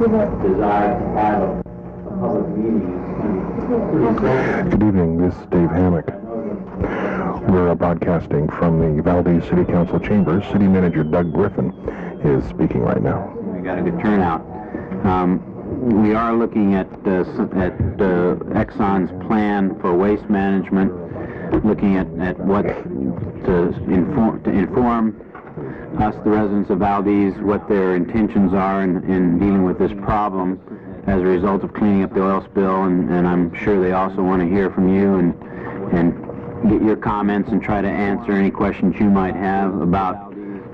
desire to have a public meeting is pretty. Good evening, this is Dave Hammack. We're broadcasting from the Valdez City Council chambers. City Manager Doug Griffin is speaking right now. We got a good turnout. We are looking at Exxon's plan for waste management, looking at what to inform us, the residents of Valdez, what their intentions are in dealing with this problem as a result of cleaning up the oil spill, and I'm sure they also want to hear from you and get your comments and try to answer any questions you might have about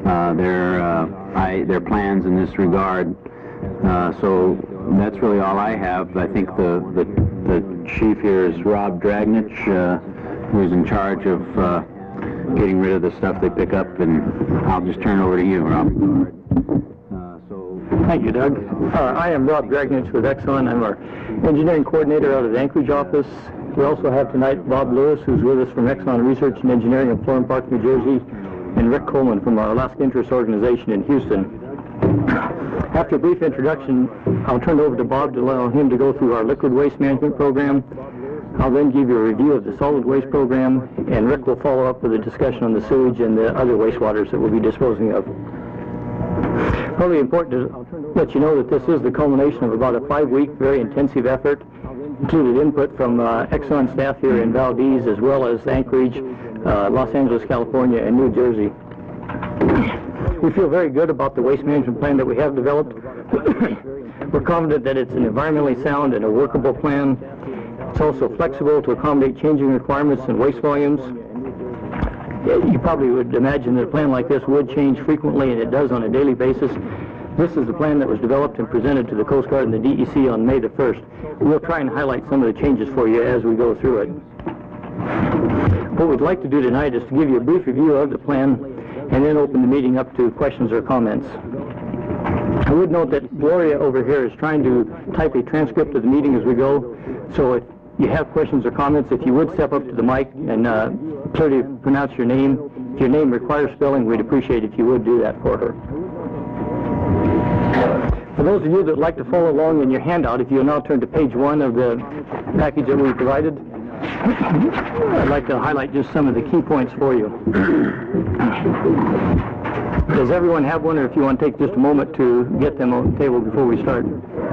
their plans in this regard. So that's really all I have. I think the chief here is Rob Dragnich, who's in charge of getting rid of the stuff they pick up, and I'll just turn it over to you, Rob. Thank you, Doug. I am Rob Dragnich with Exxon. I'm our engineering coordinator out of the Anchorage office. We also have tonight Bob Lewis, who's with us from Exxon Research and Engineering in Florham Park, New Jersey, and Rick Coleman from our Alaska Interest Organization in Houston. After a brief introduction, I'll turn it over to Bob to allow him to go through our liquid waste management program. I'll then give you a review of the solid waste program, and Rick will follow up with a discussion on the sewage and the other wastewaters that we'll be disposing of. Probably important to let you know that this is the culmination of about a 5-week, very intensive effort, included input from Exxon staff here in Valdez, as well as Anchorage, Los Angeles, California, and New Jersey. We feel very good about the waste management plan that we have developed. We're confident that it's an environmentally sound and a workable plan. It's also flexible to accommodate changing requirements and waste volumes. You probably would imagine that a plan like this would change frequently, and it does on a daily basis. This is the plan that was developed and presented to the Coast Guard and the DEC on May the 1st. We'll try and highlight some of the changes for you as we go through it. What we'd like to do tonight is to give you a brief review of the plan and then open the meeting up to questions or comments. I would note that Gloria over here is trying to type a transcript of the meeting as we go, so if you have questions or comments, if you would step up to the mic and clearly pronounce your name. If your name requires spelling, we'd appreciate if you would do that for her. For those of you that would like to follow along in your handout, if you'll now turn to page 1 of the package that we provided, I'd like to highlight just some of the key points for you. Does everyone have one, or if you want to take just a moment to get them on the table before we start?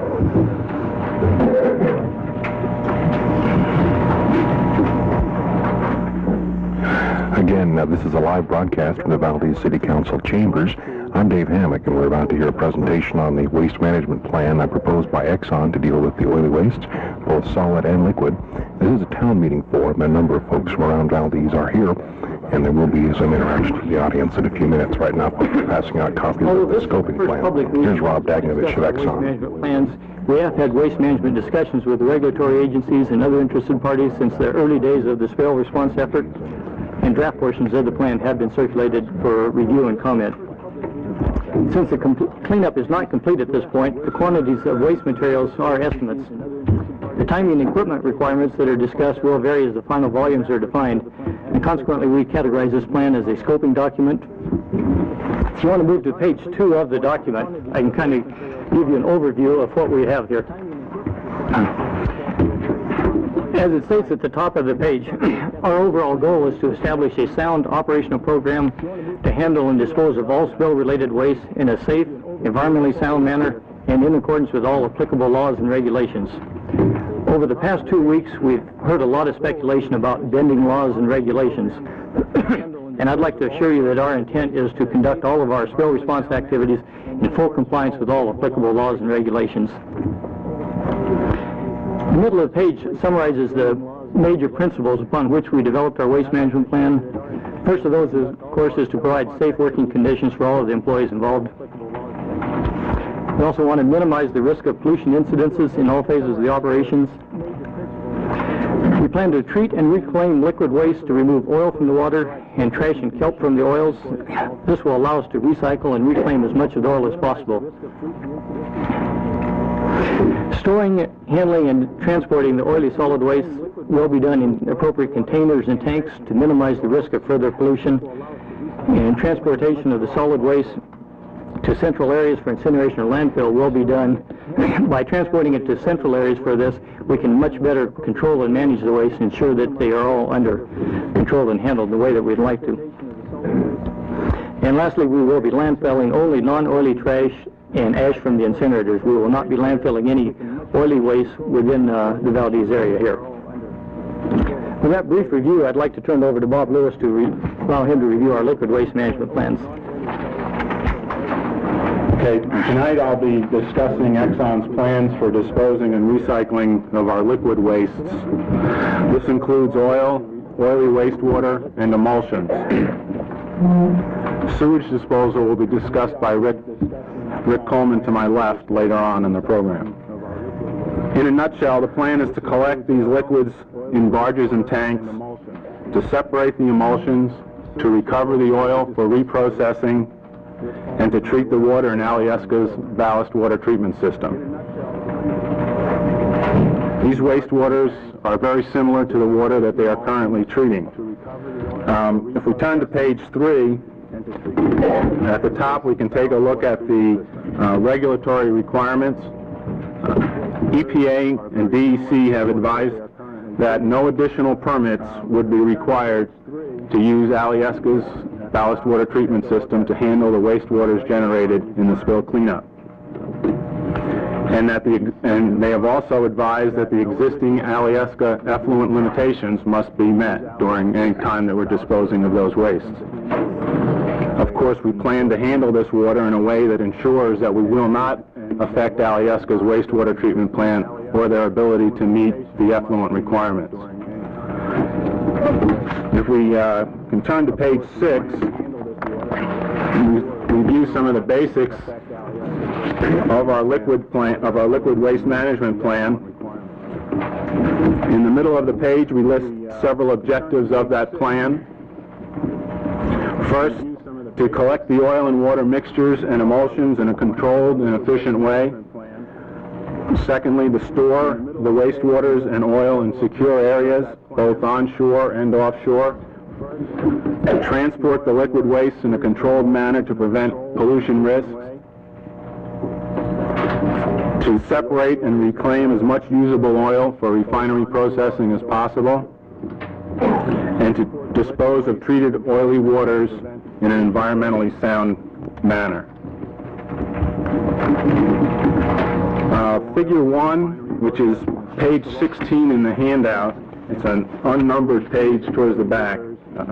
Again, this is a live broadcast from the Valdez City Council chambers. I'm Dave Hammack, and we're about to hear a presentation on the waste management plan proposed by Exxon to deal with the oily waste, both solid and liquid. This is a town meeting forum. A number of folks from around Valdez are here, and there will be some interaction with the audience in a few minutes. Right now, folks are passing out copies of the scoping plan. Here's Rob Dagnovich of Exxon. We have had waste management discussions with the regulatory agencies and other interested parties since the early days of the spill response effort, and draft portions of the plan have been circulated for review and comment. Since the cleanup is not complete at this point, the quantities of waste materials are estimates. The timing and equipment requirements that are discussed will vary as the final volumes are defined, and consequently we categorize this plan as a scoping document. If you want to move to page 2 of the document, I can kind of give you an overview of what we have here. As it states at the top of the page, our overall goal is to establish a sound operational program to handle and dispose of all spill-related waste in a safe, environmentally sound manner and in accordance with all applicable laws and regulations. Over the past 2 weeks, we've heard a lot of speculation about bending laws and regulations. And I'd like to assure you that our intent is to conduct all of our spill response activities in full compliance with all applicable laws and regulations. The middle of the page summarizes the major principles upon which we developed our waste management plan. First of those, of course, is to provide safe working conditions for all of the employees involved. We also want to minimize the risk of pollution incidences in all phases of the operations. We plan to treat and reclaim liquid waste to remove oil from the water and trash and kelp from the oils. This will allow us to recycle and reclaim as much of the oil as possible. Storing, handling, and transporting the oily solid waste will be done in appropriate containers and tanks to minimize the risk of further pollution. And transportation of the solid waste to central areas for incineration or landfill will be done. By transporting it to central areas for this, we can much better control and manage the waste and ensure that they are all under control and handled the way that we'd like to. And lastly, we will be landfilling only non-oily trash and ash from the incinerators. We will not be landfilling any oily waste within the Valdez area here. With that brief review, I'd like to turn it over to Bob Lewis to allow him to review our liquid waste management plans. Okay, tonight I'll be discussing Exxon's plans for disposing and recycling of our liquid wastes. This includes oil, oily wastewater, and emulsions. Sewage disposal will be discussed by Rick Coleman to my left later on in the program. In a nutshell, the plan is to collect these liquids in barges and tanks, to separate the emulsions, to recover the oil for reprocessing, and to treat the water in Alyeska's ballast water treatment system. These wastewaters are very similar to the water that they are currently treating. If we turn to page 3, at the top we can take a look at the regulatory requirements. EPA and DEC have advised that no additional permits would be required to use Alyeska's ballast water treatment system to handle the wastewaters generated in the spill cleanup. And they have also advised that the existing Alyeska effluent limitations must be met during any time that we're disposing of those wastes. Of course, we plan to handle this water in a way that ensures that we will not affect Alyeska's wastewater treatment plant or their ability to meet the effluent requirements. If we can turn to page 6, we review some of the basics of our liquid waste management plan. In the middle of the page, we list several objectives of that plan. First, to collect the oil and water mixtures and emulsions in a controlled and efficient way. Secondly, to store the wastewaters and oil in secure areas, both onshore and offshore. To transport the liquid waste in a controlled manner to prevent pollution risks. To separate and reclaim as much usable oil for refinery processing as possible. And to dispose of treated oily waters in an environmentally sound manner. Figure 1, which is page 16 in the handout, it's an unnumbered page towards the back,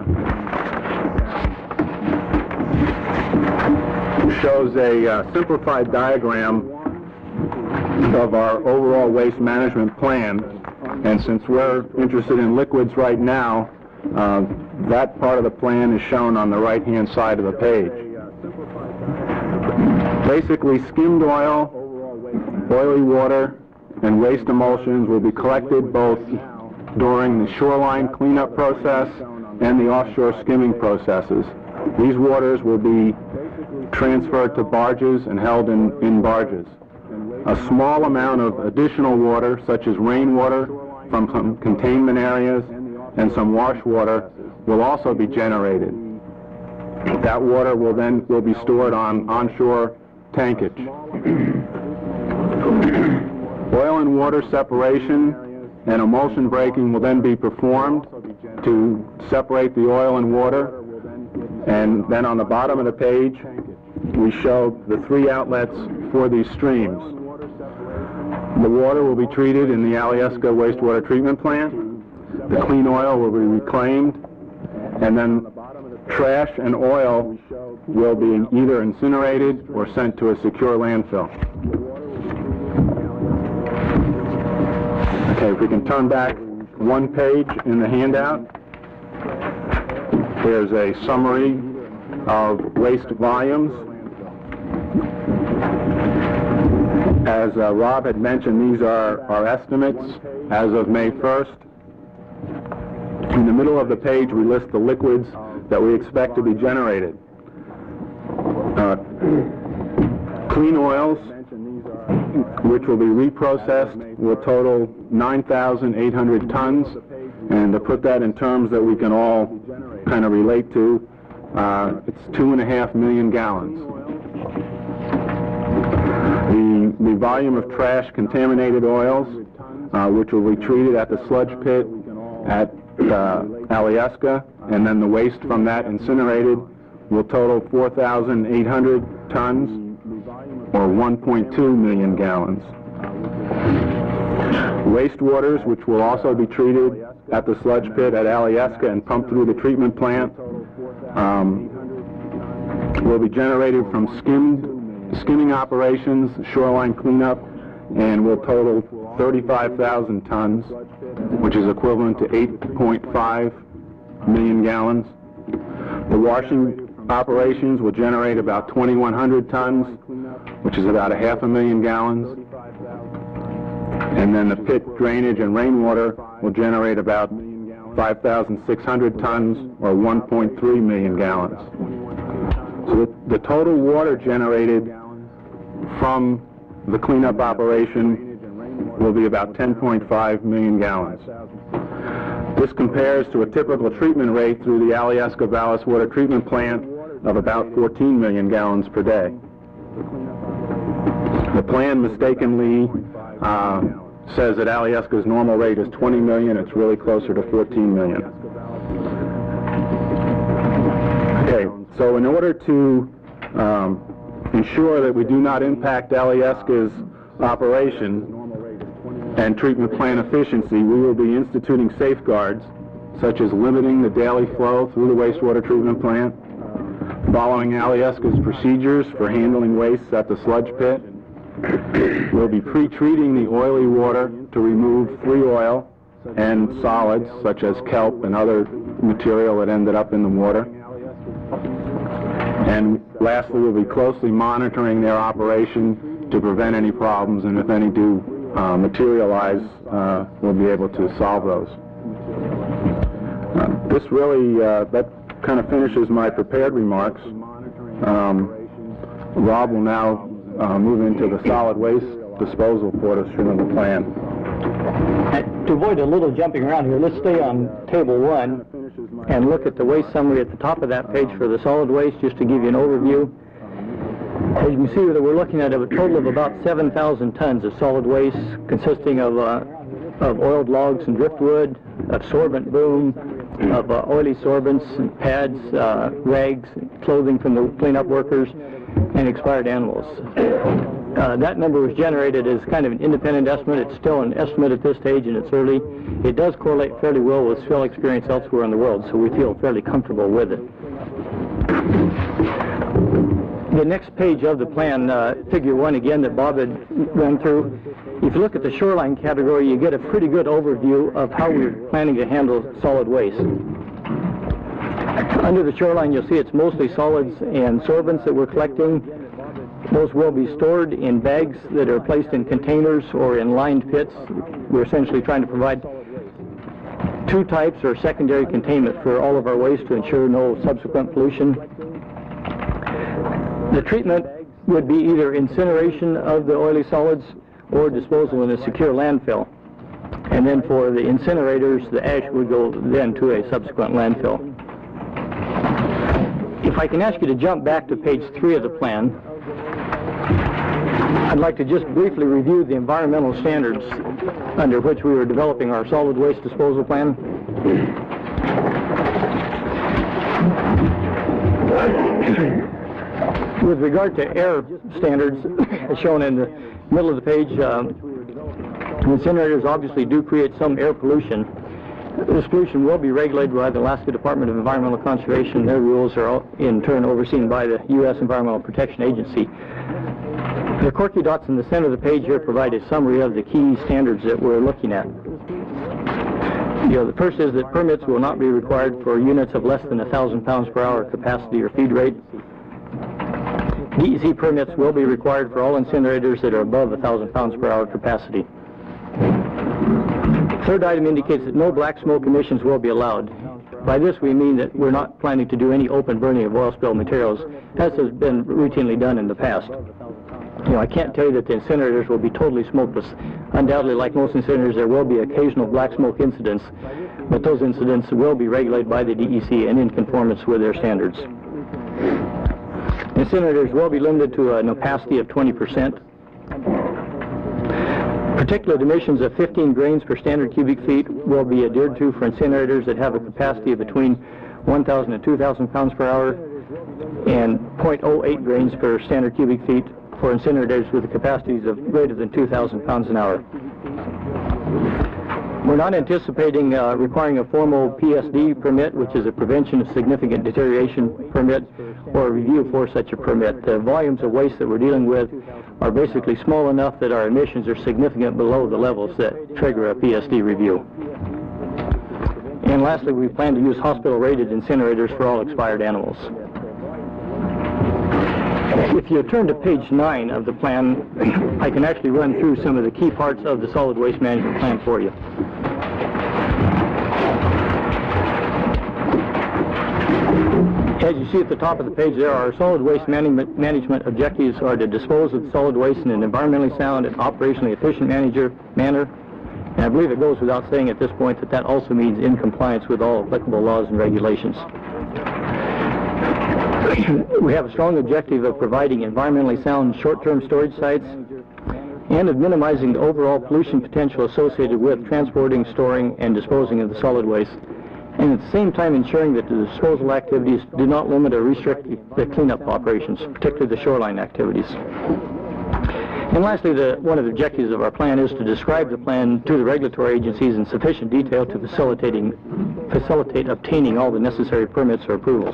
shows a simplified diagram of our overall waste management plan. And since we're interested in liquids right now, that part of the plan is shown on the right-hand side of the page. Basically, skimmed oil, oily water, and waste emulsions will be collected both during the shoreline cleanup process and the offshore skimming processes. These waters will be transferred to barges and held in barges. A small amount of additional water, such as rainwater from some containment areas and some wash water, will also be generated. That water will be stored on onshore tankage. Oil and water separation and emulsion breaking will then be performed to separate the oil and water. And then on the bottom of the page, we show the 3 outlets for these streams. The water will be treated in the Alyeska wastewater treatment plant. The clean oil will be reclaimed, and then trash and oil will be either incinerated or sent to a secure landfill. Okay, if we can turn back one page in the handout, there's a summary of waste volumes. As Rob had mentioned, these are our estimates as of May 1st. In the middle of the page, we list the liquids that we expect to be generated. Clean oils, which will be reprocessed, will total 9,800 tons. And to put that in terms that we can all kind of relate to, it's 2.5 million gallons. the volume of trash contaminated oils, which will be treated at the sludge pit at Alyeska, and then the waste from that incinerated will total 4,800 tons, or 1.2 million gallons. Wastewaters, which will also be treated at the sludge pit at Alyeska and pumped through the treatment plant, will be generated from skimming operations, shoreline cleanup, and will total 35,000 tons, which is equivalent to 8.5 million gallons. The washing operations will generate about 2,100 tons, which is about 500,000 gallons. And then the pit drainage and rainwater will generate about 5,600 tons, or 1.3 million gallons. So the total water generated from the cleanup operation will be about 10.5 million gallons. This compares to a typical treatment rate through the Alyeska ballast water treatment plant of about 14 million gallons per day. The plan mistakenly says that Alyeska's normal rate is 20 million. It's really closer to 14 million. Okay, so in order to ensure that we do not impact Alyeska's operation and treatment plant efficiency, we will be instituting safeguards such as limiting the daily flow through the wastewater treatment plant, following Alyeska's procedures for handling wastes at the sludge pit. We'll be pre-treating the oily water to remove free oil and solids such as kelp and other material that ended up in the water. And lastly, we'll be closely monitoring their operation to prevent any problems, and if any do materialize, we'll be able to solve those. This really, that kind of finishes my prepared remarks. Rob will now move into the solid waste disposal portion of the plan. To avoid a little jumping around here, let's stay on table 1 and look at the waste summary at the top of that page for the solid waste, just to give you an overview. As you can see, that we're looking at a total of about 7,000 tons of solid waste, consisting of oiled logs and driftwood, of sorbent boom, of oily sorbents and pads, rags, clothing from the cleanup workers, and expired animals. That number was generated as kind of an independent estimate. It's still an estimate at this stage, and it's early. It does correlate fairly well with spill experience elsewhere in the world, so we feel fairly comfortable with it. The next page of the plan, figure 1 again that Bob had run through, if you look at the shoreline category, you get a pretty good overview of how we're planning to handle solid waste. Under the shoreline, you'll see it's mostly solids and sorbents that we're collecting. Those will be stored in bags that are placed in containers or in lined pits. We're essentially trying to provide 2 types or secondary containment for all of our waste to ensure no subsequent pollution. The treatment would be either incineration of the oily solids or disposal in a secure landfill. And then for the incinerators, the ash would go then to a subsequent landfill. If I can ask you to jump back to page 3 of the plan, I'd like to just briefly review the environmental standards under which we were developing our solid waste disposal plan. With regard to air standards, as shown in the middle of the page, incinerators obviously do create some air pollution. This pollution will be regulated by the Alaska Department of Environmental Conservation. Their rules are in turn overseen by the U.S. Environmental Protection Agency. The quirky dots in the center of the page here provide a summary of the key standards that we're looking at. The first is that permits will not be required for units of less than 1,000 pounds per hour capacity or feed rate. DEC permits will be required for all incinerators that are above 1,000 pounds per hour capacity. The third item indicates that no black smoke emissions will be allowed. By this we mean that we're not planning to do any open burning of oil spill materials, as has been routinely done in the past. I can't tell you that the incinerators will be totally smokeless. Undoubtedly, like most incinerators, there will be occasional black smoke incidents, but those incidents will be regulated by the DEC and in conformance with their standards. Incinerators will be limited to an opacity of 20%. Particulate emissions of 15 grains per standard cubic feet will be adhered to for incinerators that have a capacity of between 1,000 and 2,000 pounds per hour, and 0.08 grains per standard cubic feet for incinerators with capacities of greater than 2,000 pounds an hour. We're not anticipating requiring a formal PSD permit, which is a prevention of significant deterioration permit, or a review for such a permit. The volumes of waste that we're dealing with are basically small enough that our emissions are significant below the levels that trigger a PSD review. And lastly, we plan to use hospital-rated incinerators for all expired animals. If you turn to page 9 of the plan, I can actually run through some of the key parts of the solid waste management plan for you. As you see at the top of the page there, our solid waste management objectives are to dispose of solid waste in an environmentally sound and operationally efficient manner. And I believe it goes without saying at this point that that also means in compliance with all applicable laws and regulations. We have a strong objective of providing environmentally sound short-term storage sites and of minimizing the overall pollution potential associated with transporting, storing, and disposing of the solid waste, and at the same time ensuring that the disposal activities do not limit or restrict the cleanup operations, particularly the shoreline activities. And lastly, one of the objectives of our plan is to describe the plan to the regulatory agencies in sufficient detail to facilitate obtaining all the necessary permits or approvals.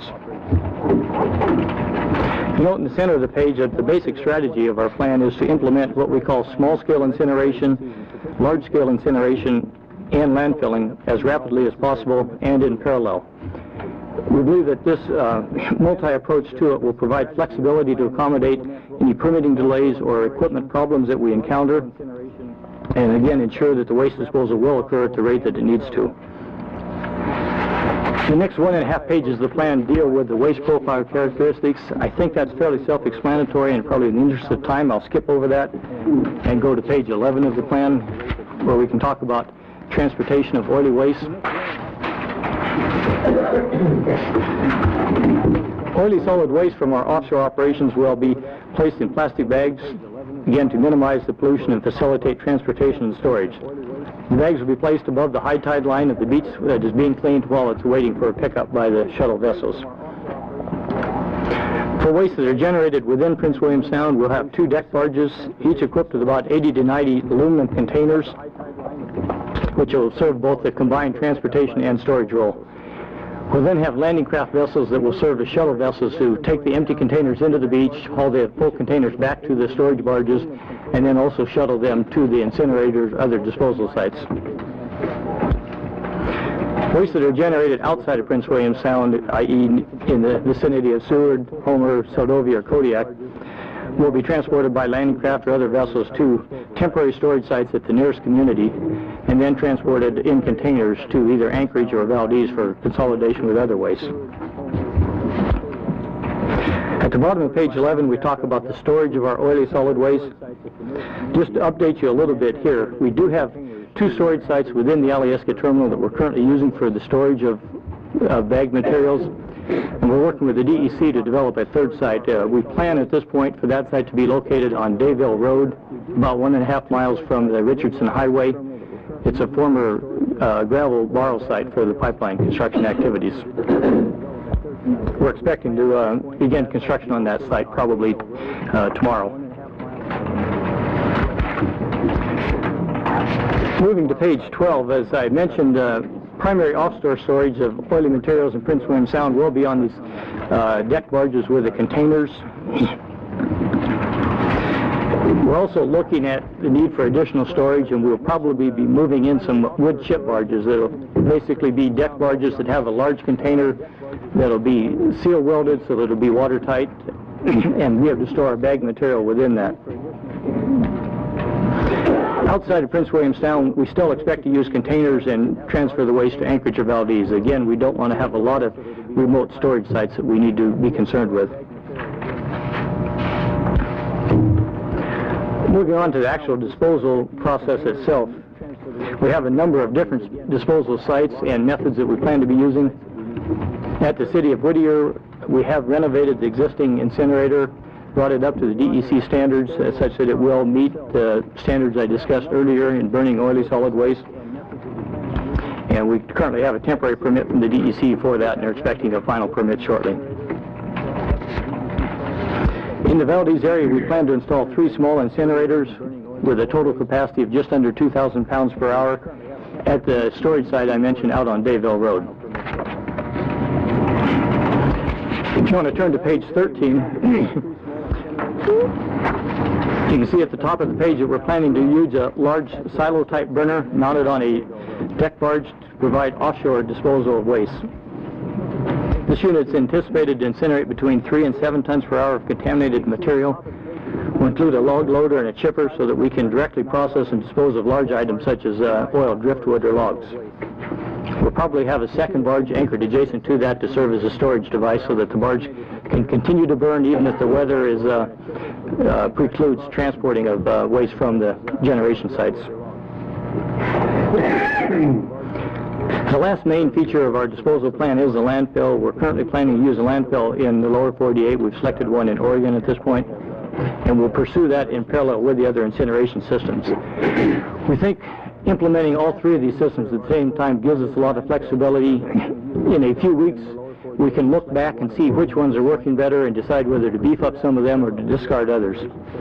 Note in the center of the page that the basic strategy of our plan is to implement what we call small-scale incineration, large-scale incineration, and landfilling as rapidly as possible and in parallel. We believe that this multi-approach to it will provide flexibility to accommodate any permitting delays or equipment problems that we encounter, and again ensure that the waste disposal will occur at the rate that it needs to. The next 1.5 pages of the plan deal with the waste profile characteristics. I think that's fairly self-explanatory, and probably in the interest of time I'll skip over that and go to page 11 of the plan, where we can talk about transportation of oily waste. Oily solid waste from our offshore operations will be placed in plastic bags, again to minimize the pollution and facilitate transportation and storage. The bags will be placed above the high tide line of the beach that is being cleaned while it's waiting for a pickup by the shuttle vessels. For waste that are generated within Prince William Sound, we'll have 2 deck barges, each equipped with about 80 to 90 aluminum containers, which will serve both the combined transportation and storage role. We'll then have landing craft vessels that will serve as shuttle vessels to take the empty containers into the beach, haul the full containers back to the storage barges, and then also shuttle them to the incinerators or other disposal sites. Waste that are generated outside of Prince William Sound, i.e. in the vicinity of Seward, Homer, Seldovia, or Kodiak, will be transported by landing craft or other vessels to temporary storage sites at the nearest community, and then transported in containers to either Anchorage or Valdez for consolidation with other waste. At the bottom of page 11, we talk about the storage of our oily solid waste. Just to update you a little bit here, we do have 2 storage sites within the Alyeska terminal that we're currently using for the storage of bagged materials, and we're working with the DEC to develop a 3rd site. We plan at this point for that site to be located on Dayville Road, about 1.5 miles from the Richardson Highway. It's a former gravel borrow site for the pipeline construction activities. We're expecting to begin construction on that site probably tomorrow. Moving to page 12, as I mentioned, primary offshore storage of oily materials in Prince William Sound will be on these deck barges with the containers. We're also looking at the need for additional storage, and we'll probably be moving in some wood chip barges that will basically be deck barges that have a large container that'll be seal welded so that it'll be watertight, and we have to store our bagged material within that. Outside of Prince William Sound, we still expect to use containers and transfer the waste to Anchorage or Valdez. Again, we don't want to have a lot of remote storage sites that we need to be concerned with. Moving on to the actual disposal process itself, we have a number of different disposal sites and methods that we plan to be using. At the City of Whittier, we have renovated the existing incinerator brought it up to the DEC standards such that it will meet the standards I discussed earlier in burning oily solid waste. And we currently have a temporary permit from the DEC for that, and they're expecting a final permit shortly. In the Valdez area, we plan to install 3 small incinerators with a total capacity of just under 2,000 pounds per hour at the storage site I mentioned out on Dayville Road. If you want to turn to page 13, you can see at the top of the page that we're planning to use a large silo-type burner mounted on a deck barge to provide offshore disposal of waste. This unit is anticipated to incinerate between 3 and 7 tons per hour of contaminated material. We'll include a log loader and a chipper so that we can directly process and dispose of large items such as oil, driftwood, or logs. We'll probably have a second barge anchored adjacent to that to serve as a storage device so that the barge can continue to burn even if the weather is precludes transporting of waste from the generation sites. The last main feature of our disposal plan is the landfill. We're currently planning to use a landfill in the lower 48. We've selected one in Oregon at this point, and we'll pursue that in parallel with the other incineration systems. We think implementing all 3 of these systems at the same time gives us a lot of flexibility. In a few weeks, we can look back and see which ones are working better and decide whether to beef up some of them or to discard others.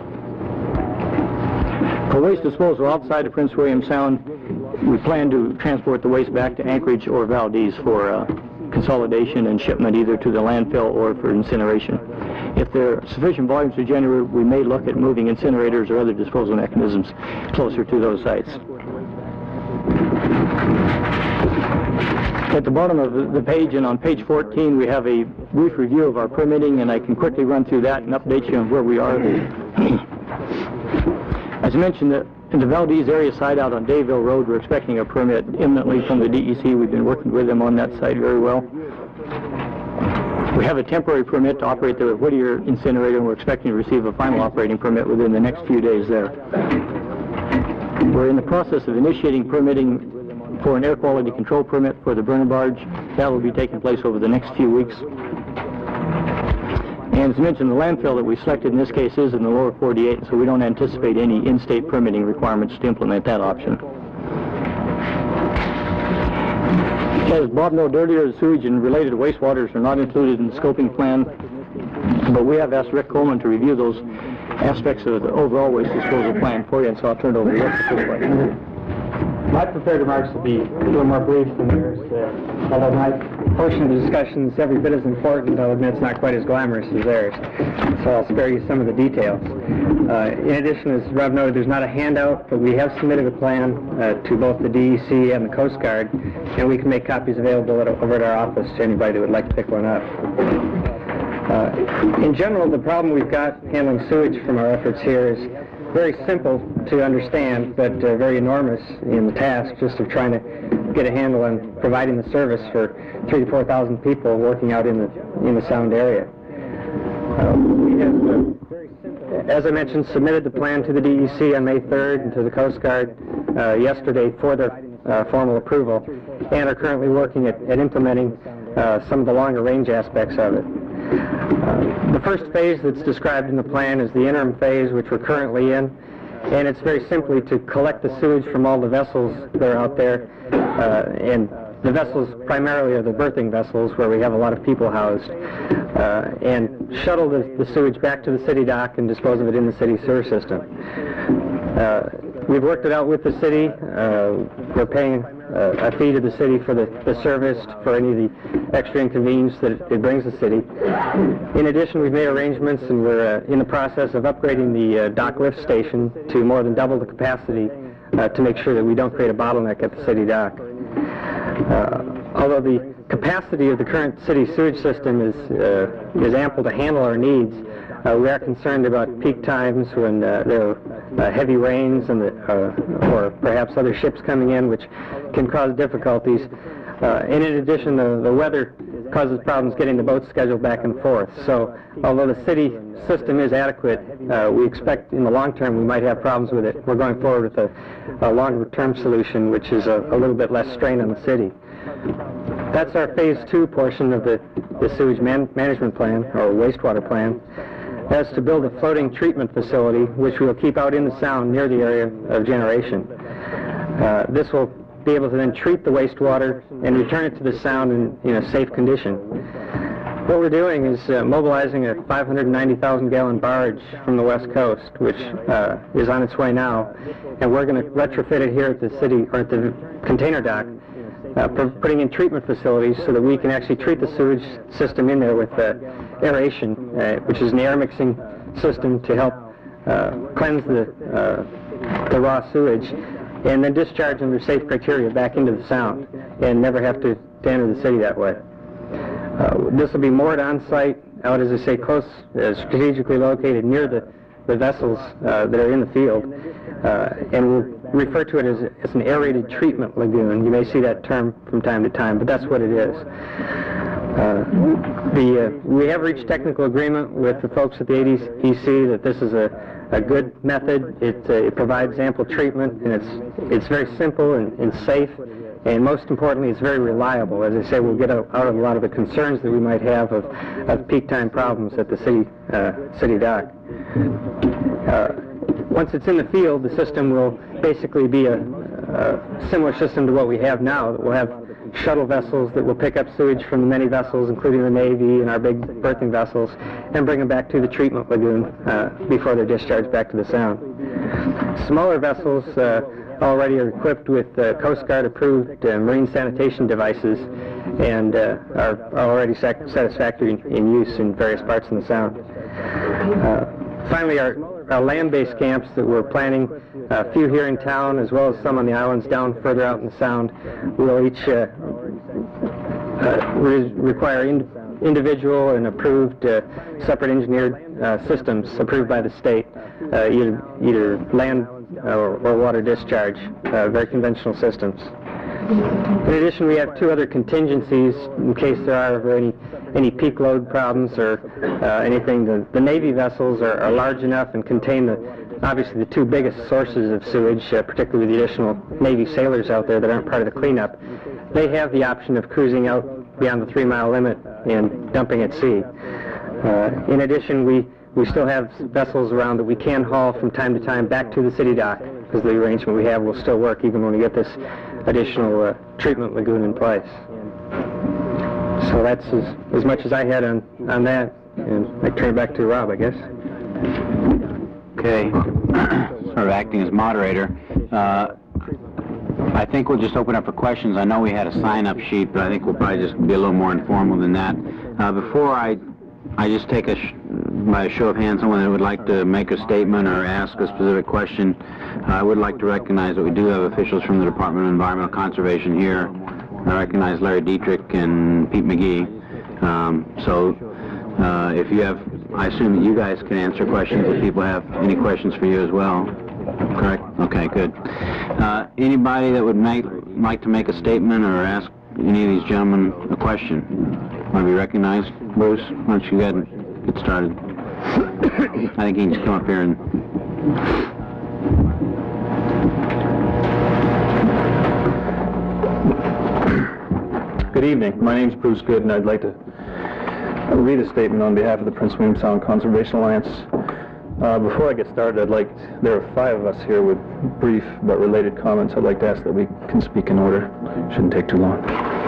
For waste disposal outside of Prince William Sound, we plan to transport the waste back to Anchorage or Valdez for consolidation and shipment either to the landfill or for incineration. If there are sufficient volumes to generate, we may look at moving incinerators or other disposal mechanisms closer to those sites. At the bottom of the page and on page 14, we have a brief review of our permitting, and I can quickly run through that and update you on where we are. As I mentioned, in the Valdez area site out on Dayville Road, we're expecting a permit imminently from the DEC. We've been working with them on that site very well. We have a temporary permit to operate the Whittier incinerator, and we're expecting to receive a final operating permit within the next few days there. We're in the process of initiating permitting for an air quality control permit for the burner barge. That will be taking place over the next few weeks. And as mentioned, the landfill that we selected in this case is in the lower 48, so we don't anticipate any in-state permitting requirements to implement that option. As Bob noted earlier, the sewage and related wastewaters are not included in the scoping plan, but we have asked Rick Coleman to review those aspects of the overall waste disposal plan for you, and so I'll turn it over to Rick at this point. My prepared remarks will be a little more brief than yours. Although my portion of the discussion is every bit as important, I'll admit it's not quite as glamorous as theirs. So I'll spare you some of the details. In addition, as Rob noted, there's not a handout, but we have submitted a plan to both the DEC and the Coast Guard, and we can make copies available over at our office to anybody that would like to pick one up. In general, the problem we've got handling sewage from our efforts here is very simple to understand, but very enormous in the task just of trying to get a handle on providing the service for 3,000 to 4,000 people working out in the Sound area. We have, as I mentioned, submitted the plan to the DEC on May 3rd and to the Coast Guard yesterday for their formal approval, and are currently working at implementing some of the longer range aspects of it. The first phase that's described in the plan is the interim phase, which we're currently in, and it's very simply to collect the sewage from all the vessels that are out there, and the vessels primarily are the berthing vessels where we have a lot of people housed, and shuttle the sewage back to the city dock and dispose of it in the city sewer system. We've worked it out with the city. We're paying a fee to the city for the service, for any of the extra inconvenience that it brings the city. In addition, we've made arrangements, and we're in the process of upgrading the dock lift station to more than double the capacity to make sure that we don't create a bottleneck at the city dock. Although the capacity of the current city sewage system is ample to handle our needs, we are concerned about peak times when there are heavy rains and or perhaps other ships coming in, which can cause difficulties. And in addition, the weather causes problems getting the boats scheduled back and forth. So although the city system is adequate, we expect in the long term we might have problems with it. We're going forward with a longer term solution, which is a little bit less strain on the city. That's our phase 2 portion of the sewage management plan, or wastewater plan. as to build a floating treatment facility, which we will keep out in the sound near the area of generation. This will be able to then treat the wastewater and return it to the sound in a safe condition. What we're doing is mobilizing a 590,000 gallon barge from the west coast, which is on its way now, and we're going to retrofit it here at the city, or at the container dock, putting in treatment facilities so that we can actually treat the sewage system in there with aeration, which is an air mixing system to help cleanse the raw sewage, and then discharge under safe criteria back into the sound, and never have to enter the city that way. This will be moored on site, out, as I say, close, strategically located near the vessels that are in the field, and we'll refer to it as an aerated treatment lagoon. You may see that term from time to time, but that's what it is. We have reached technical agreement with the folks at the ADEC that this is a good method. It provides ample treatment, and it's very simple and safe, and most importantly, it's very reliable. As I say, we'll get out of a lot of the concerns that we might have of peak time problems at the city dock. Once it's in the field, the system will basically be a similar system to what we have now. We'll have shuttle vessels that will pick up sewage from the many vessels, including the Navy and our big berthing vessels, and bring them back to the treatment lagoon before they're discharged back to the sound. Smaller vessels already are equipped with Coast Guard approved marine sanitation devices, and are already satisfactory in use in various parts of the sound. Finally, our land-based camps that we're planning, a few here in town as well as some on the islands down further out in the sound, will each require individual and approved separate engineered systems approved by the state, either land or water discharge, very conventional systems. In addition, we have two other contingencies in case there are any peak load problems or anything. The Navy vessels are large enough and contain obviously the two biggest sources of sewage, particularly the additional Navy sailors out there that aren't part of the cleanup. They have the option of cruising out beyond the 3-mile limit and dumping at sea. In addition, we still have vessels around that we can haul from time to time back to the city dock, because the arrangement we have will still work even when we get this additional treatment lagoon in place. So that's as much as I had on that, and I turn it back to Rob, I guess. Okay, sort of acting as moderator. I think we'll just open up for questions. I know we had a sign-up sheet, but I think we'll probably just be a little more informal than that. Before I just take by a show of hands, someone that would like to make a statement or ask a specific question, I would like to recognize that we do have officials from the Department of Environmental Conservation here. I recognize Larry Dietrich and Pete McGee. If you have, I assume that you guys can answer questions if people have any questions for you as well. Correct? Okay, good. Anybody that would like to make a statement or ask any of these gentlemen a question? Want to be recognized? Bruce, why don't you go ahead and get started? I think he can just come up here and... Good evening. My name is Bruce Good, and I'd like to read a statement on behalf of the Prince William Sound Conservation Alliance. Before I get started, there are 5 of us here with brief but related comments. I'd like to ask that we can speak in order. Shouldn't take too long.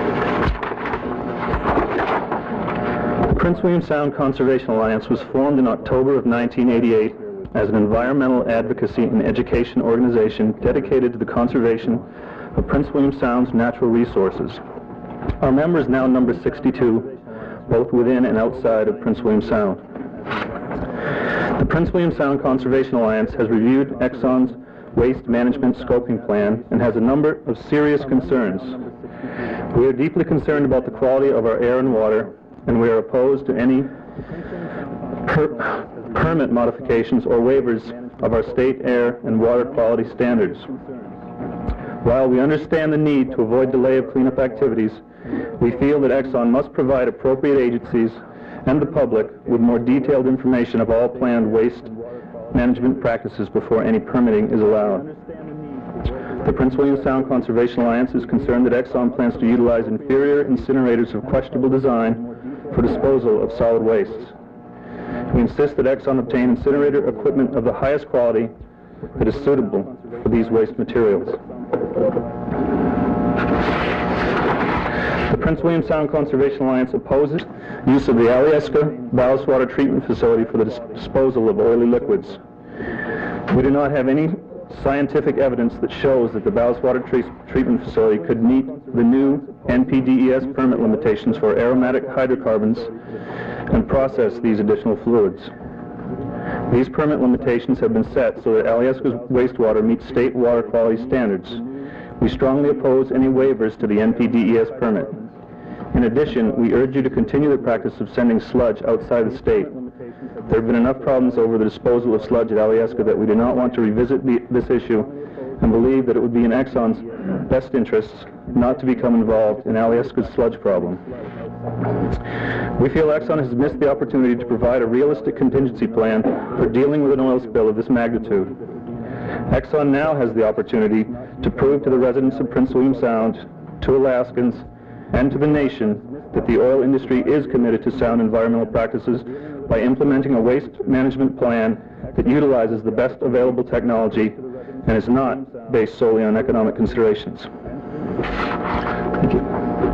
The Prince William Sound Conservation Alliance was formed in October of 1988 as an environmental advocacy and education organization dedicated to the conservation of Prince William Sound's natural resources. Our members now number 62, both within and outside of Prince William Sound. The Prince William Sound Conservation Alliance has reviewed Exxon's waste management scoping plan and has a number of serious concerns. We are deeply concerned about the quality of our air and water, and we are opposed to any permit modifications or waivers of our state air and water quality standards. While we understand the need to avoid delay of cleanup activities, we feel that Exxon must provide appropriate agencies and the public with more detailed information of all planned waste management practices before any permitting is allowed. The Prince William Sound Conservation Alliance is concerned that Exxon plans to utilize inferior incinerators of questionable design for disposal of solid wastes. We insist that Exxon obtain incinerator equipment of the highest quality that is suitable for these waste materials. The Prince William Sound Conservation Alliance opposes use of the Alyeska ballast water treatment facility for the disposal of oily liquids. We do not have any scientific evidence that shows that the ballast water treatment facility could meet the new NPDES permit limitations for aromatic hydrocarbons and process these additional fluids. These permit limitations have been set so that Alyeska's wastewater meets state water quality standards. We strongly oppose any waivers to the NPDES permit. In addition, we urge you to continue the practice of sending sludge outside the state. There have been enough problems over the disposal of sludge at Alyeska that we do not want to revisit this issue and believe that it would be in Exxon's best interests not to become involved in Alyeska's sludge problem. We feel Exxon has missed the opportunity to provide a realistic contingency plan for dealing with an oil spill of this magnitude. Exxon now has the opportunity to prove to the residents of Prince William Sound, to Alaskans, and to the nation that the oil industry is committed to sound environmental practices by implementing a waste management plan that utilizes the best available technology and is not based solely on economic considerations. Thank you.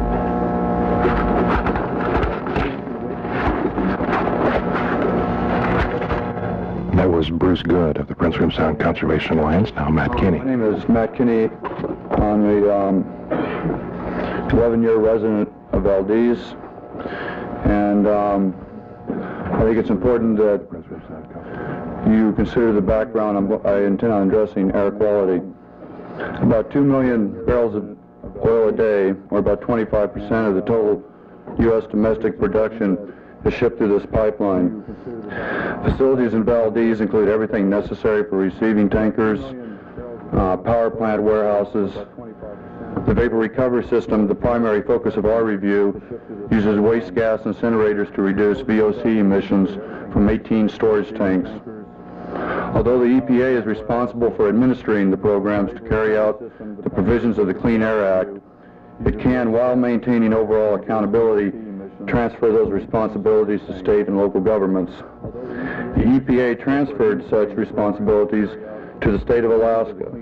That was Bruce Good of the Prince William Sound Conservation Alliance. Now Matt Kinney. My name is Matt Kinney. I'm a 11-year resident of Valdez, and I think it's important that you consider the background I intend on addressing air quality. About 2 million barrels of oil a day, or about 25% of the total U.S. domestic production, is shipped through this pipeline. Facilities in Valdez include everything necessary for receiving tankers, power plant warehouses. The vapor recovery system, the primary focus of our review, uses waste gas incinerators to reduce VOC emissions from 18 storage tanks. Although the EPA is responsible for administering the programs to carry out the provisions of the Clean Air Act, it can, while maintaining overall accountability, transfer those responsibilities to state and local governments. The EPA transferred such responsibilities to the state of Alaska.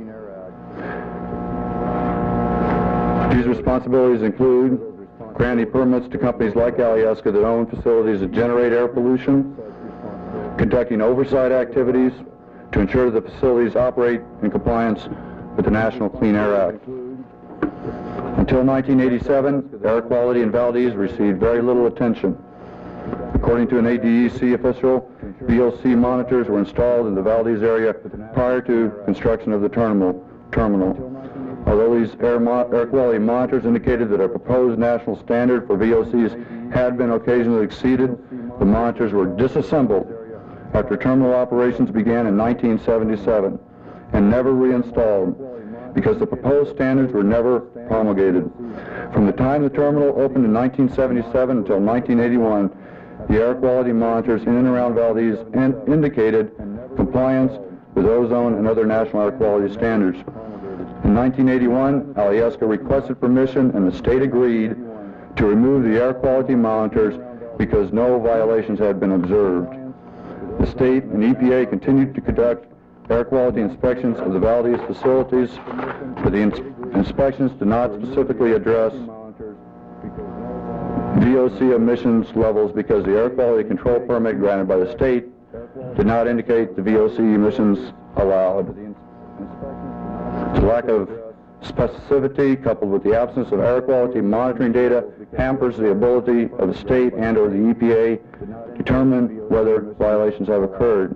These responsibilities include granting permits to companies like Alyeska that own facilities that generate air pollution, conducting oversight activities to ensure that the facilities operate in compliance with the National Clean Air Act. Until 1987, air quality in Valdez received very little attention. According to an ADEC official, VOC monitors were installed in the Valdez area prior to construction of the terminal. Although these air quality monitors indicated that a proposed national standard for VOCs had been occasionally exceeded, the monitors were disassembled after terminal operations began in 1977 and never reinstalled because the proposed standards were never promulgated. From the time the terminal opened in 1977 until 1981, the air quality monitors in and around Valdez indicated compliance with ozone and other national air quality standards. In 1981, Alyeska requested permission and the state agreed to remove the air quality monitors because no violations had been observed. The state and EPA continued to conduct air quality inspections of the Valdez facilities, but the inspections did not specifically address VOC emissions levels because the air quality control permit granted by the state did not indicate the VOC emissions allowed. The lack of specificity, coupled with the absence of air quality monitoring data, hampers the ability of the state and or the EPA to determine whether violations have occurred.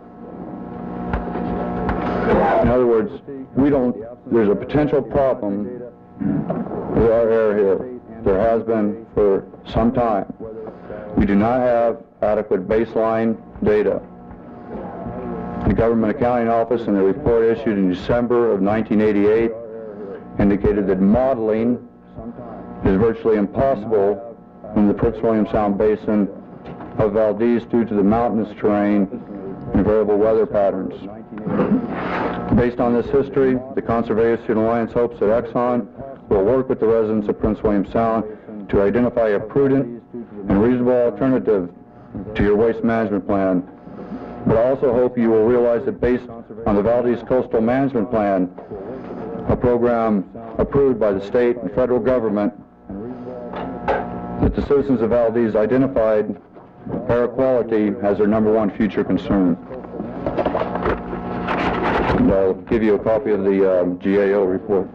In other words, there's a potential problem with our air here. There has been for some time. We do not have adequate baseline data. The Government Accounting Office, in a report issued in December of 1988, indicated that modeling is virtually impossible in the Prince William Sound Basin of Valdez due to the mountainous terrain and variable weather patterns. Based on this history, the Conservation Alliance hopes that Exxon will work with the residents of Prince William Sound to identify a prudent and reasonable alternative to your waste management plan. But I also hope you will realize that based on the Valdez Coastal Management Plan, a program approved by the state and federal government, that the citizens of Valdez identified air quality as their #1 future concern. And I'll give you a copy of the GAO report.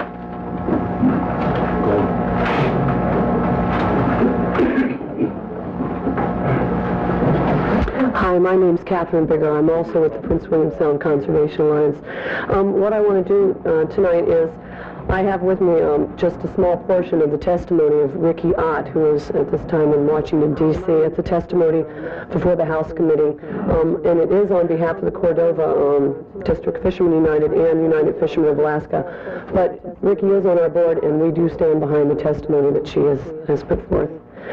Hi, my name's Catherine Bigger. I'm also with the Prince William Sound Conservation Alliance. What I want to do tonight is I have with me just a small portion of the testimony of Ricky Ott, who is at this time in Washington, D.C. It's a testimony before the House Committee, and it is on behalf of the Cordova District Fishermen United and United Fishermen of Alaska. But Ricky is on our board, and we do stand behind the testimony that she has put forth.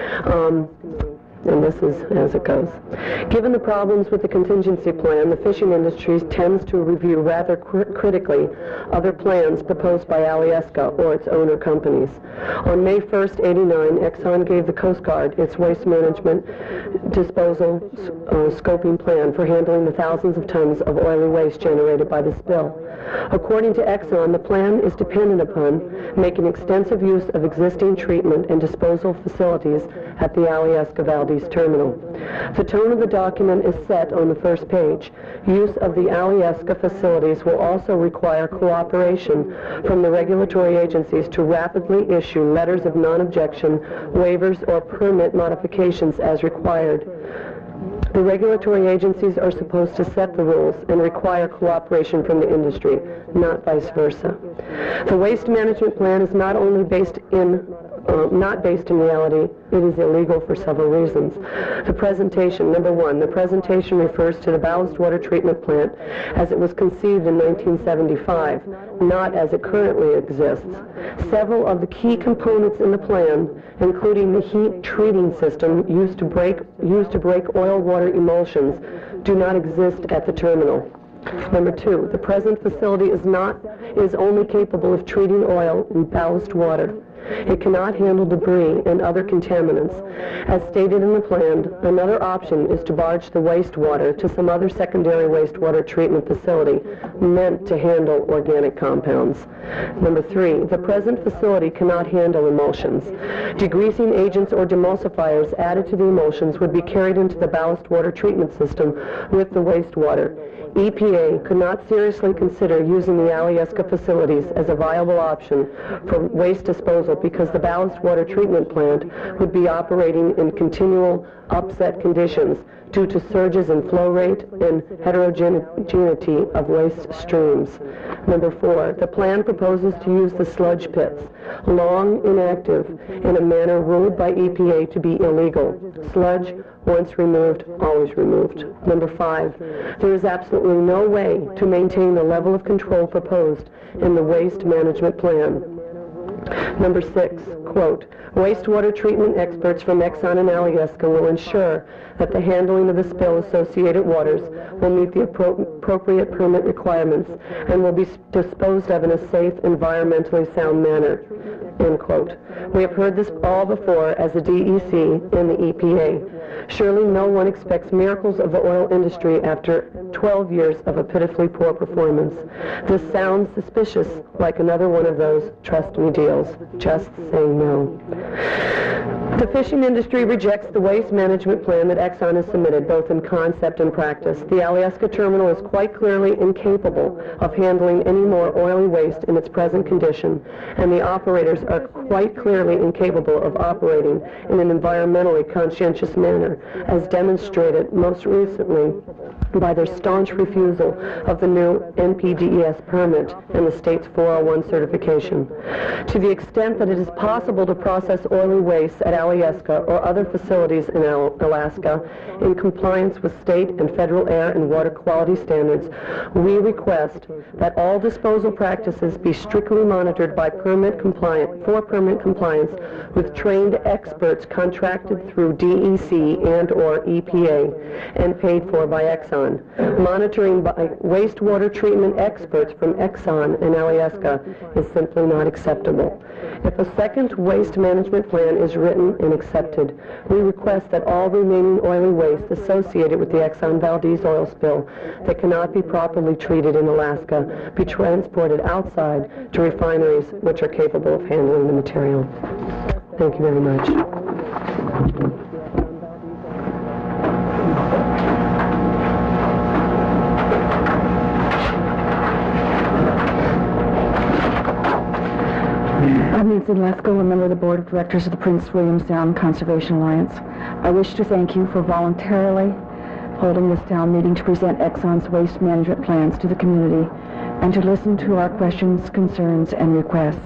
And this is as it goes. Given the problems with the contingency plan, the fishing industry tends to review rather critically other plans proposed by Alyeska or its owner companies. On May 1st, '89, Exxon gave the Coast Guard its waste management disposal scoping plan for handling the thousands of tons of oily waste generated by the spill. According to Exxon, the plan is dependent upon making extensive use of existing treatment and disposal facilities at the Alyeska Valdez terminal. The tone of the document is set on the first page. Use of the Alyeska facilities will also require cooperation from the regulatory agencies to rapidly issue letters of non-objection, waivers, or permit modifications as required. The regulatory agencies are supposed to set the rules and require cooperation from the industry, not vice versa. The waste management plan is not only based in reality, it is illegal for several reasons. The presentation, number one, the presentation refers to the ballast water treatment plant as it was conceived in 1975, not as it currently exists. Several of the key components in the plan, including the heat treating system used to break oil-water emulsions, do not exist at the terminal. Number two, the present facility is only capable of treating oil and ballast water. It cannot handle debris and other contaminants. As stated in the plan, another option is to barge the wastewater to some other secondary wastewater treatment facility meant to handle organic compounds. Number three, the present facility cannot handle emulsions. Degreasing agents or demulsifiers added to the emulsions would be carried into the ballast water treatment system with the wastewater. EPA could not seriously consider using the Alyeska facilities as a viable option for waste disposal because the ballast water treatment plant would be operating in continual upset conditions due to surges in flow rate and heterogeneity of waste streams. Number four, the plan proposes to use the sludge pits, long inactive, in a manner ruled by EPA to be illegal. Sludge, once removed, always removed. Number five, there is absolutely no way to maintain the level of control proposed in the waste management plan. Number six, quote, wastewater treatment experts from Exxon and Alyeska will ensure that the handling of the spill-associated waters will meet the appropriate permit requirements and will be disposed of in a safe, environmentally sound manner, end quote. We have heard this all before as the DEC and the EPA. Surely no one expects miracles of the oil industry after 12 years of a pitifully poor performance. This sounds suspicious, like another one of those trust me deals. Just say no. The fishing industry rejects the waste management plan that Exxon has submitted, both in concept and practice. The Alyeska terminal is quite clearly incapable of handling any more oily waste in its present condition, and the operators are quite clearly incapable of operating in an environmentally conscientious manner, as demonstrated most recently by their staunch refusal of the new NPDES permit and the state's 401 certification. To the extent that it is possible to process oily waste at Alyeska or other facilities in Alaska in compliance with state and federal air and water quality standards, we request that all disposal practices be strictly monitored by permit-compliant for permit compliance with trained experts contracted through DEC and/or EPA and paid for by Exxon. Monitoring by wastewater treatment experts from Exxon and Alyeska is simply not acceptable. If a second waste management plan is written and accepted, we request that all remaining oily waste associated with the Exxon Valdez oil spill that cannot be properly treated in Alaska be transported outside to refineries which are capable of handling the material. Thank you very much. I'm Nancy Lesko, a member of the Board of Directors of the Prince William Sound Conservation Alliance. I wish to thank you for voluntarily holding this town meeting to present Exxon's waste management plans to the community and to listen to our questions, concerns, and requests.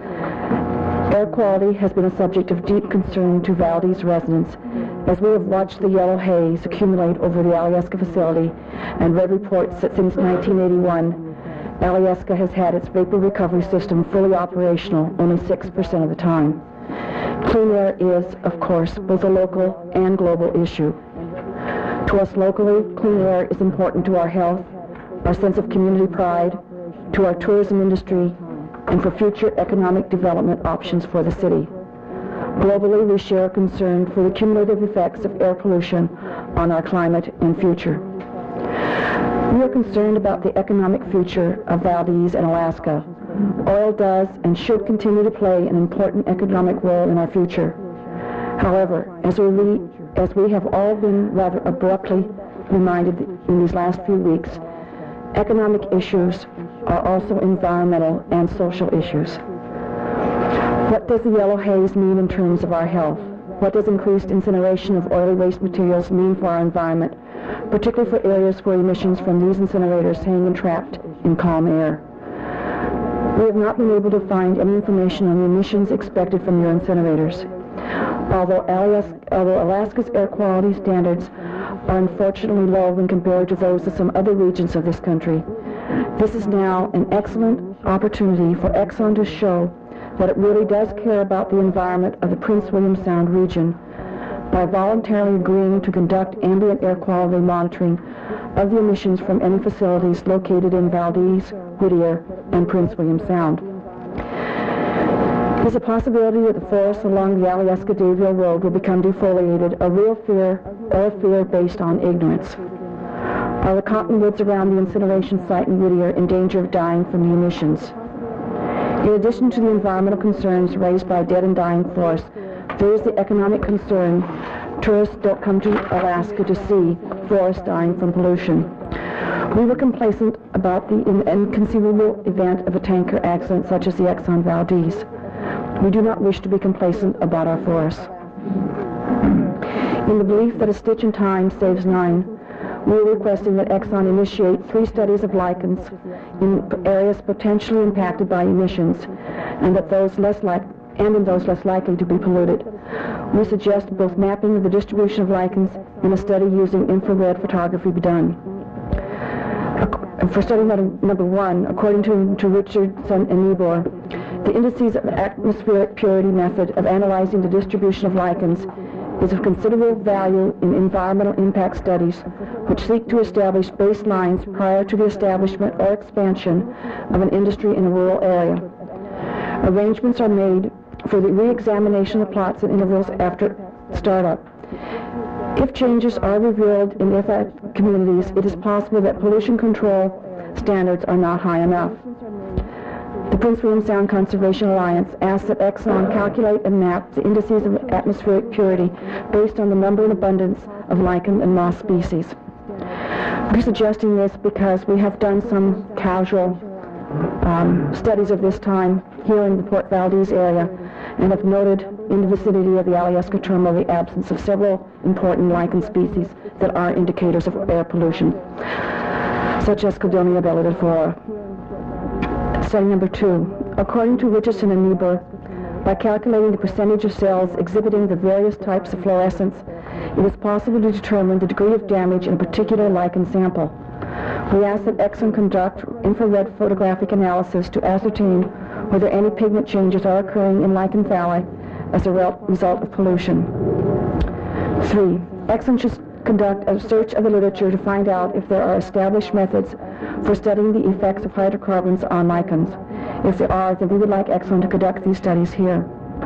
Air quality has been a subject of deep concern to Valdez residents as we have watched the yellow haze accumulate over the Alyeska facility and read reports that since 1981, Alyeska has had its vapor recovery system fully operational only 6% of the time. Clean air is, of course, both a local and global issue. To us locally, clean air is important to our health, our sense of community pride, to our tourism industry, and for future economic development options for the city. Globally, we share a concern for the cumulative effects of air pollution on our climate and future. We are concerned about the economic future of Valdez and Alaska. Oil does and should continue to play an important economic role in our future. However, as we have all been rather abruptly reminded in these last few weeks, economic issues are also environmental and social issues. What does the yellow haze mean in terms of our health? What does increased incineration of oily waste materials mean for our environment, particularly for areas where emissions from these incinerators hang entrapped in calm air? We have not been able to find any information on the emissions expected from your incinerators. Although Alaska's air quality standards are unfortunately low when compared to those of some other regions of this country, this is now an excellent opportunity for Exxon to show that it really does care about the environment of the Prince William Sound region by voluntarily agreeing to conduct ambient air quality monitoring of the emissions from any facilities located in Valdez, Whittier, and Prince William Sound. There's a possibility that the forests along the Alyeska-Dayville Road will become defoliated, a real fear or a fear based on ignorance. Are the cottonwoods around the incineration site in Whittier in danger of dying from the emissions? In addition to the environmental concerns raised by dead and dying forests, there is the economic concern. Tourists don't come to Alaska to see forests dying from pollution. We were complacent about the inconceivable event of a tanker accident such as the Exxon Valdez. We do not wish to be complacent about our forests. In the belief that a stitch in time saves 9, we are requesting that Exxon initiate 3 studies of lichens in areas potentially impacted by emissions, and that in those less likely to be polluted. We suggest both mapping of the distribution of lichens and a study using infrared photography be done. For study number 1, according to Richardson and Niebuhr, the indices of atmospheric purity method of analyzing the distribution of lichens is of considerable value in environmental impact studies which seek to establish baselines prior to the establishment or expansion of an industry in a rural area. Arrangements are made for the re-examination of plots and intervals after startup. If changes are revealed in effect communities, it is possible that pollution control standards are not high enough. The Prince William Sound Conservation Alliance asks that Exxon calculate and map the indices of atmospheric purity based on the number and abundance of lichen and moss species. We're suggesting this because we have done some casual studies of this time here in the Port Valdez area and have noted in the vicinity of the Alyeska terminal the absence of several important lichen species that are indicators of air pollution, such as Cladonia bellidiflora. Study number 2. According to Richardson and Niebuhr, by calculating the percentage of cells exhibiting the various types of fluorescence, it is possible to determine the degree of damage in a particular lichen sample. We ask that Exxon conduct infrared photographic analysis to ascertain whether any pigment changes are occurring in lichen Valley as a result of pollution. 3. Exxon should conduct a search of the literature to find out if there are established methods for studying the effects of hydrocarbons on lichens. If there are, then we would like Exxon to conduct these studies here.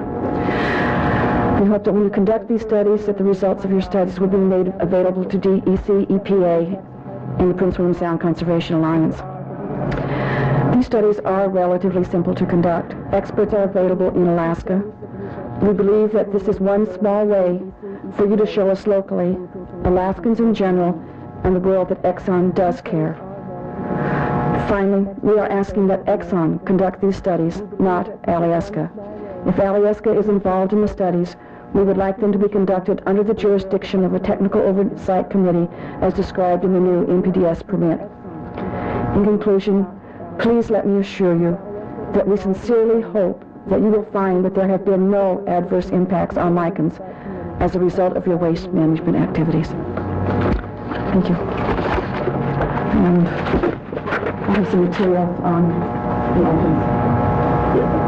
We hope that when you conduct these studies, that the results of your studies will be made available to DEC, EPA, and the Prince William Sound Conservation Alliance. These studies are relatively simple to conduct. Experts are available in Alaska. We believe that this is one small way for you to show us locally, Alaskans in general, and the world that Exxon does care. Finally, we are asking that Exxon conduct these studies, not Alyeska. If Alyeska is involved in the studies, we would like them to be conducted under the jurisdiction of a technical oversight committee as described in the new NPDES permit. In conclusion, please let me assure you that we sincerely hope that you will find that there have been no adverse impacts on lichens as a result of your waste management activities. Thank you. And I have some materials on the entrance.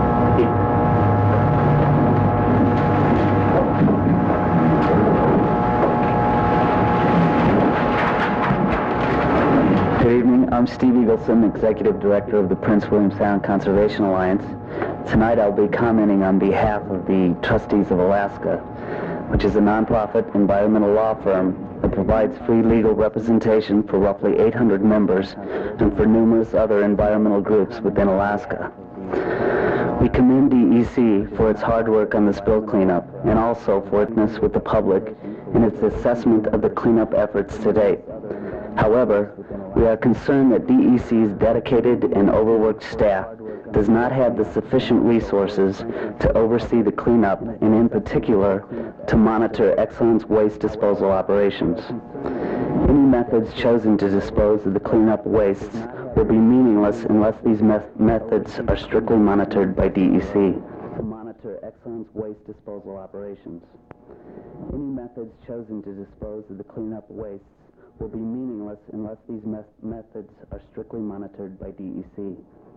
Good evening, I'm Steve Eagleson, Executive Director of the Prince William Sound Conservation Alliance. Tonight I'll be commenting on behalf of the Trustees of Alaska, which is a nonprofit environmental law firm that provides free legal representation for roughly 800 members and for numerous other environmental groups within Alaska. We commend DEC for its hard work on the spill cleanup and also for its witness with the public in its assessment of the cleanup efforts to date. However, we are concerned that DEC's dedicated and overworked staff does not have the sufficient resources to oversee the cleanup and in particular to monitor Exxon's waste disposal operations. Any methods chosen to dispose of the cleanup wastes will be meaningless unless these methods are strictly monitored by DEC. To monitor Exxon's waste disposal operations. Any methods chosen to dispose of the cleanup wastes will be meaningless unless these methods are strictly monitored by DEC.